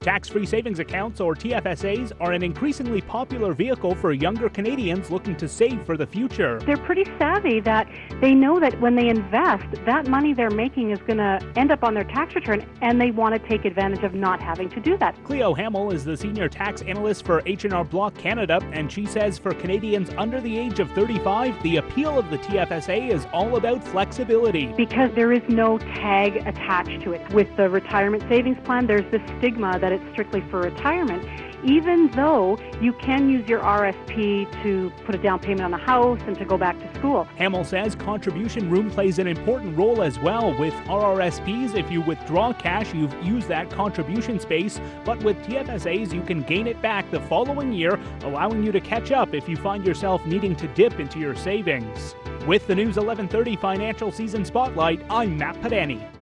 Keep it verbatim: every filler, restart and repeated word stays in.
Tax-free savings accounts, or T F S As, are an increasingly popular vehicle for younger Canadians looking to save for the future. They're pretty savvy that they know that when they invest, that money they're making is going to end up on their tax return, and they want to take advantage of not having to do that. Cleo Hamill is the senior tax analyst for H and R Block Canada, and she says for Canadians under the age of thirty-five, the appeal of the T F S A is all about flexibility. Because there is no tag attached to it. With the retirement savings plan, there's this stigma that it's strictly for retirement, even though you can use your R S P to put a down payment on a house and to go back to school. Hamill says contribution room plays an important role as well. With R R S Ps, if you withdraw cash, you've used that contribution space, but with T F S As, you can gain it back the following year, allowing you to catch up if you find yourself needing to dip into your savings. With the News eleven thirty Financial Season Spotlight, I'm Matt Padani.